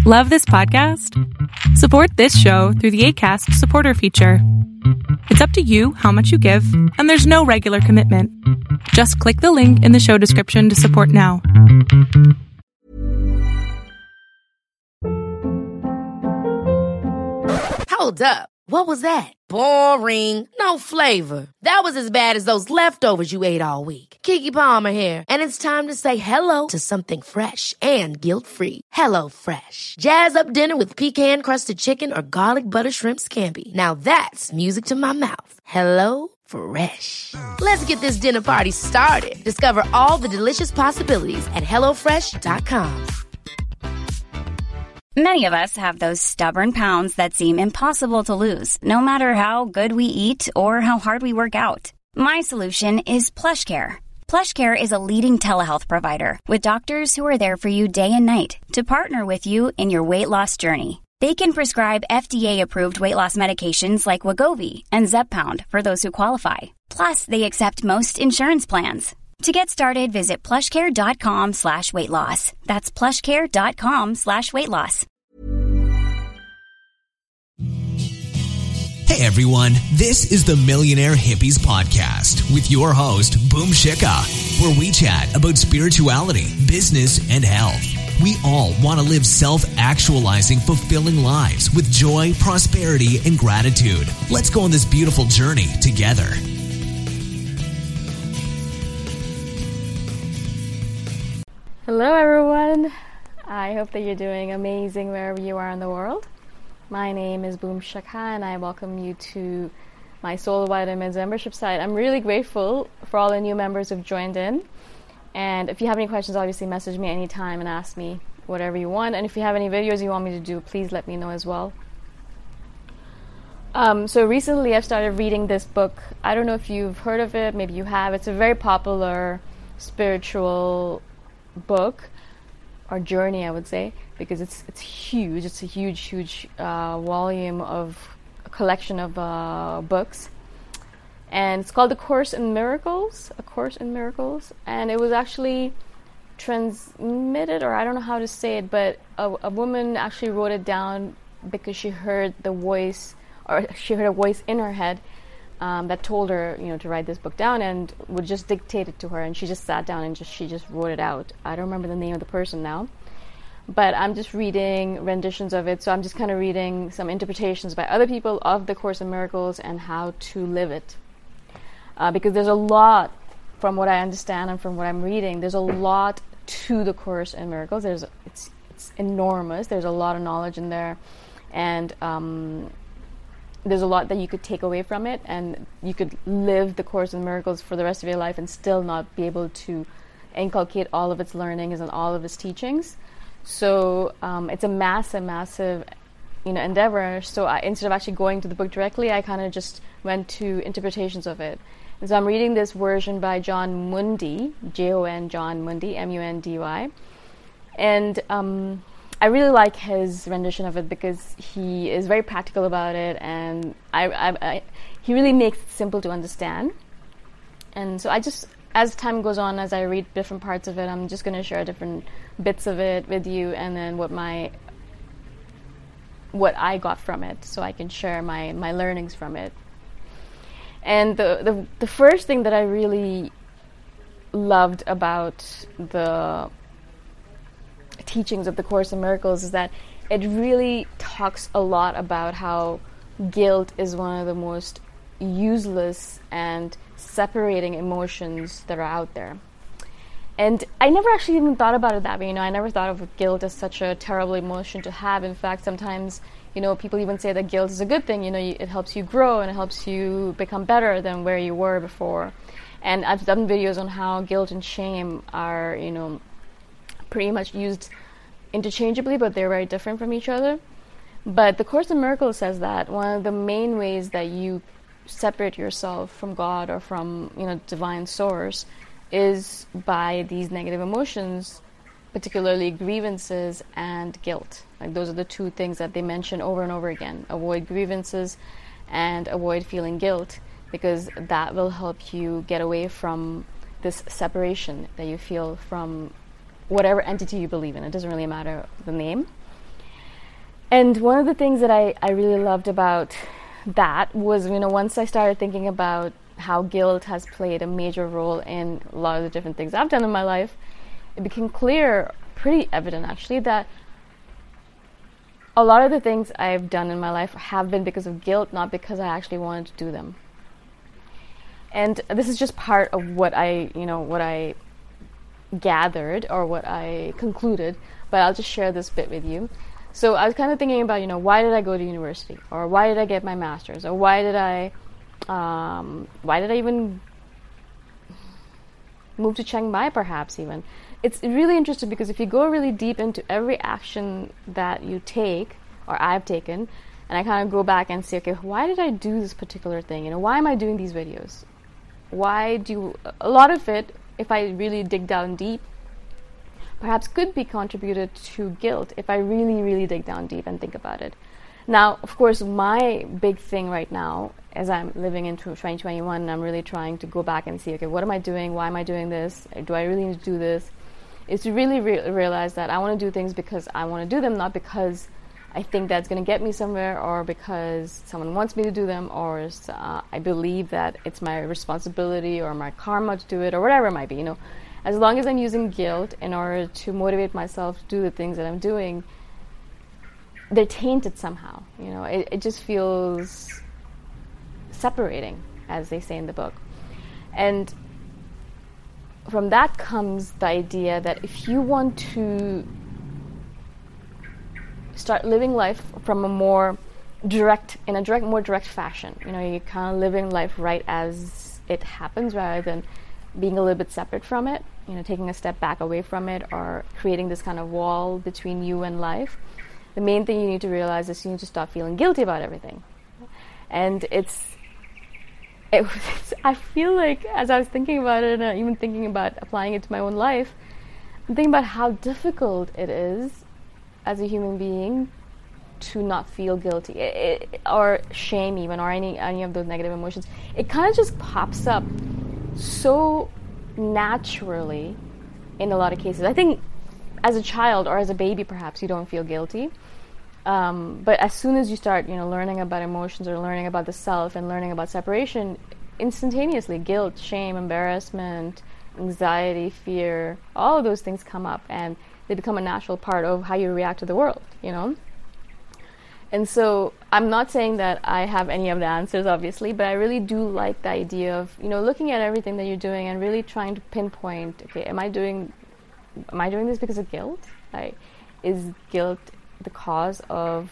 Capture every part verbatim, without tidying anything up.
Love this podcast? Support this show through the Acast supporter feature. It's up to you how much you give, and there's no regular commitment. Just click the link in the show description to support now. Hold up. What was that? Boring. No flavor. That was as bad as those leftovers you ate all week. Keke Palmer here, and it's time to say hello to something fresh and guilt-free. Hello Fresh. Jazz up dinner with pecan-crusted chicken or garlic butter shrimp scampi. Now that's music to my mouth. Hello Fresh. Let's get this dinner party started. Discover all the delicious possibilities at hello fresh dot com. Many of us have those stubborn pounds that seem impossible to lose, no matter how good we eat or how hard we work out. My solution is PlushCare. PlushCare is a leading telehealth provider with doctors who are there for you day and night to partner with you in your weight loss journey. They can prescribe F D A-approved weight loss medications like Wegovy and Zepbound for those who qualify. Plus, they accept most insurance plans. To get started, visit plushcare.com slash weight loss. That's plushcare.com slash weight loss. Hey everyone, this is the Millionaire Hippies Podcast with your host, Boom Shikha, where we chat about spirituality, business, and health. We all want to live self-actualizing, fulfilling lives with joy, prosperity, and gratitude. Let's go on this beautiful journey together. Hello everyone, I hope that you're doing amazing wherever you are in the world. My name is Boom Shikha and I welcome you to my Soul Vitamins membership site. I'm really grateful for all the new members who've joined in, and if you have any questions, obviously message me anytime and ask me whatever you want, and if you have any videos you want me to do, please let me know as well. Um, so recently I've started reading this book. I don't know if you've heard of it, maybe you have. It's a very popular spiritual book or journey, I would say, because it's it's huge. It's a huge, huge uh, volume of a collection of uh, books, and it's called The Course in Miracles. A Course in Miracles, and it was actually transmitted, or I don't know how to say it, but a, a woman actually wrote it down because she heard the voice, or she heard a voice in her head. Um, that told her, you know, to write this book down, and would just dictate it to her, and she just sat down and just she just wrote it out. I don't remember the name of the person now, but I'm just reading renditions of it. So I'm just kind of reading some interpretations by other people of the Course in Miracles and how to live it, uh, because there's a lot, from what I understand and from what I'm reading, there's a lot to the Course in Miracles. There's it's it's enormous. There's a lot of knowledge in there, and um, there's a lot that you could take away from it, and you could live the Course in Miracles for the rest of your life and still not be able to inculcate all of its learnings and all of its teachings. So um, it's a massive, massive, you know, endeavor. So I, instead of actually going to the book directly, I kind of just went to interpretations of it. And so I'm reading this version by Jon Mundy, J O N Jon Mundy, M U N D Y, and um, I really like his rendition of it because he is very practical about it, and I, I, I, he really makes it simple to understand. And so I just, as time goes on, as I read different parts of it, I'm just going to share different bits of it with you, and then what my what I got from it, so I can share my, my learnings from it. And the, the the first thing that I really loved about the teachings of the Course in Miracles is that it really talks a lot about how guilt is one of the most useless and separating emotions that are out there. And I never actually even thought about it that way. You know, I never thought of guilt as such a terrible emotion to have. In fact, sometimes, you know, people even say that guilt is a good thing. You know, it helps you grow and it helps you become better than where you were before. And I've done videos on how guilt and shame are, you know, pretty much used interchangeably, but they're very different from each other. But the Course in Miracles says that one of the main ways that you separate yourself from God or from, you know, divine source is by these negative emotions, particularly grievances and guilt. Like, those are the two things that they mention over and over again. Avoid grievances and avoid feeling guilt, because that will help you get away from this separation that you feel from whatever entity you believe in. It doesn't really matter the name. And one of the things that I, I really loved about that was, you know, once I started thinking about how guilt has played a major role in a lot of the different things I've done in my life, it became clear, pretty evident actually, that a lot of the things I've done in my life have been because of guilt, not because I actually wanted to do them. And this is just part of what I, you know, what I gathered or what I concluded, but I'll just share this bit with you. So I was kind of thinking about, you know, why did I go to university? Or why did I get my master's? Or why did I, um, why did I even move to Chiang Mai perhaps even? It's really interesting because if you go really deep into every action that you take, or I've taken, and I kind of go back and say, okay, why did I do this particular thing? You know, why am I doing these videos? Why do, a lot of it, if I really dig down deep, perhaps could be contributed to guilt if I really, really dig down deep and think about it. Now, of course, my big thing right now, as I'm living into twenty twenty-one, and I'm really trying to go back and see, okay, what am I doing? Why am I doing this? Do I really need to do this? Is to really re- realize that I want to do things because I want to do them, not because I think that's going to get me somewhere, or because someone wants me to do them, or uh, I believe that it's my responsibility or my karma to do it, or whatever it might be, you know. As long as I'm using guilt in order to motivate myself to do the things that I'm doing, they're tainted somehow. You know, it, it just feels separating, as they say in the book. And from that comes the idea that if you want to start living life from a more direct, in a direct, more direct fashion, you know, you're kind of living life right as it happens rather than being a little bit separate from it, you know, taking a step back away from it, or creating this kind of wall between you and life. The main thing you need to realize is you need to stop feeling guilty about everything. And it's, it was, I feel like as I was thinking about it, and even thinking about applying it to my own life, I'm thinking about how difficult it is as a human being to not feel guilty, it, it, or shame even, or any, any of those negative emotions. It kind of just pops up so naturally in a lot of cases. I think as a child or as a baby perhaps you don't feel guilty, um, but as soon as you start, you know, learning about emotions or learning about the self and learning about separation, instantaneously guilt, shame, embarrassment, anxiety, fear, all of those things come up, and they become a natural part of how you react to the world, you know. And so I'm not saying that I have any of the answers, obviously, but I really do like the idea of, you know, looking at everything that you're doing and really trying to pinpoint, okay, am I doing, am I doing this because of guilt? Like, is guilt the cause of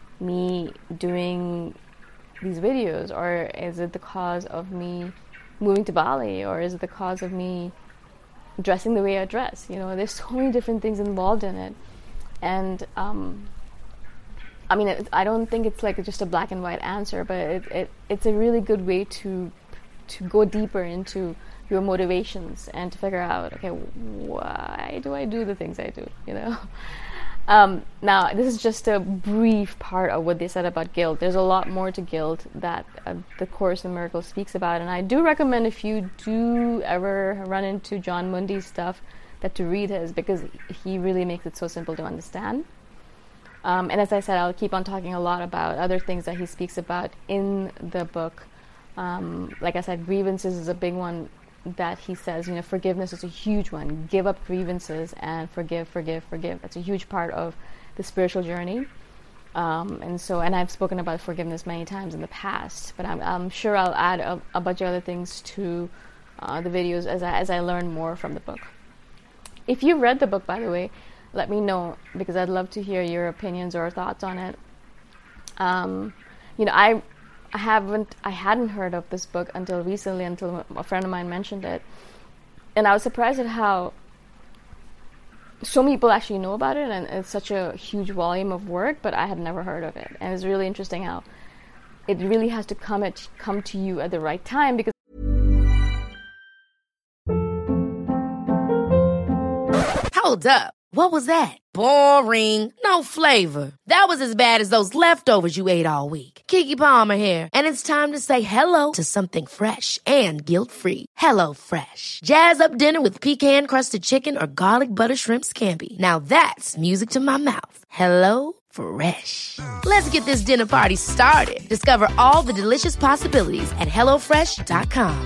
me doing these videos, or is it the cause of me moving to Bali, or is it the cause of me dressing the way I dress? You know, there's so many different things involved in it, and um, I mean, it, I don't think it's like just a black and white answer, but it, it it's a really good way to to go deeper into your motivations and to figure out, okay, why do I do the things I do, you know? Um, now, this is just a brief part of what they said about guilt. There's a lot more to guilt that uh, the Course in Miracles speaks about, and I do recommend, if you do ever run into John Mundy's stuff, that to read his, because he really makes it so simple to understand. Um, and as I said, I'll keep on talking a lot about other things that he speaks about in the book. Um, like I said, grievances is a big one that he says, you know, forgiveness is a huge one. Give up grievances and forgive, forgive, forgive. That's a huge part of the spiritual journey. Um, and so, and I've spoken about forgiveness many times in the past, but I'm, I'm sure I'll add a, a bunch of other things to uh, the videos as I, as I learn more from the book. If you've read the book, by the way, let me know, because I'd love to hear your opinions or thoughts on it. Um, you know, I, I haven't, I hadn't heard of this book until recently, until a friend of mine mentioned it, and I was surprised at how so many people actually know about it, and it's such a huge volume of work, but I had never heard of it. And it's really interesting how it really has to come at come to you at the right time, because Hold up. What was that? Boring. No flavor. That was as bad as those leftovers you ate all week. Keke Palmer here, and it's time to say hello to something fresh and guilt-free. Hello Fresh. Jazz up dinner with pecan-crusted chicken or garlic butter shrimp scampi. Now that's music to my mouth. Hello Fresh. Let's get this dinner party started. Discover all the delicious possibilities at hello fresh dot com.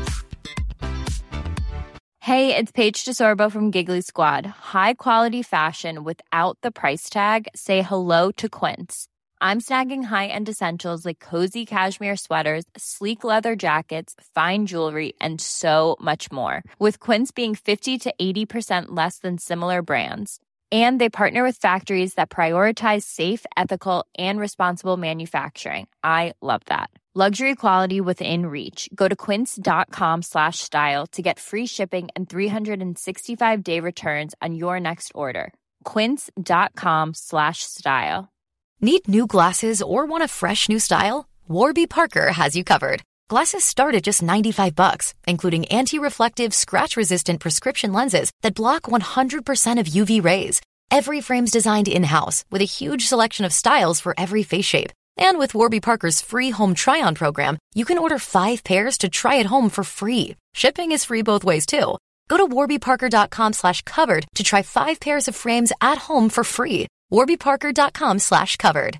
Hey, it's Paige DeSorbo from Giggly Squad. High quality fashion without the price tag. Say hello to Quince. I'm snagging high-end essentials like cozy cashmere sweaters, sleek leather jackets, fine jewelry, and so much more. With Quince being fifty to eighty percent less than similar brands. And they partner with factories that prioritize safe, ethical, and responsible manufacturing. I love that. Luxury quality within reach. Go to quince.com slash style to get free shipping and three sixty-five day returns on your next order. Quince.com slash style. Need new glasses or want a fresh new style? Warby Parker has you covered. Glasses start at just ninety-five bucks, including anti-reflective, scratch-resistant prescription lenses that block one hundred percent of U V rays. Every frame's designed in-house with a huge selection of styles for every face shape. And with Warby Parker's free home try-on program, you can order five pairs to try at home for free. Shipping is free both ways, too. Go to warbyparker.com slash covered to try five pairs of frames at home for free. warbyparker.com slash covered.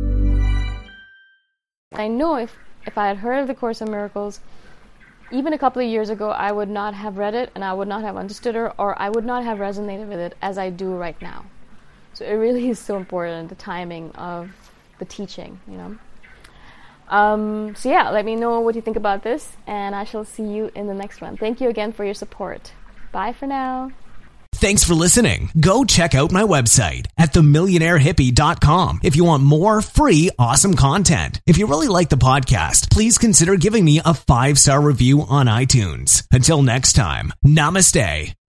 I know if, if I had heard of the Course in Miracles, even a couple of years ago, I would not have read it and I would not have understood it, or I would not have resonated with it as I do right now. So it really is so important, the timing of the teaching, you know. Um, so yeah, let me know what you think about this, and I shall see you in the next one. Thank you again for your support. Bye for now. Thanks for listening. Go check out my website at the millionaire hippie dot com if you want more free, awesome content. If you really like the podcast, please consider giving me a five-star review on iTunes. Until next time, namaste.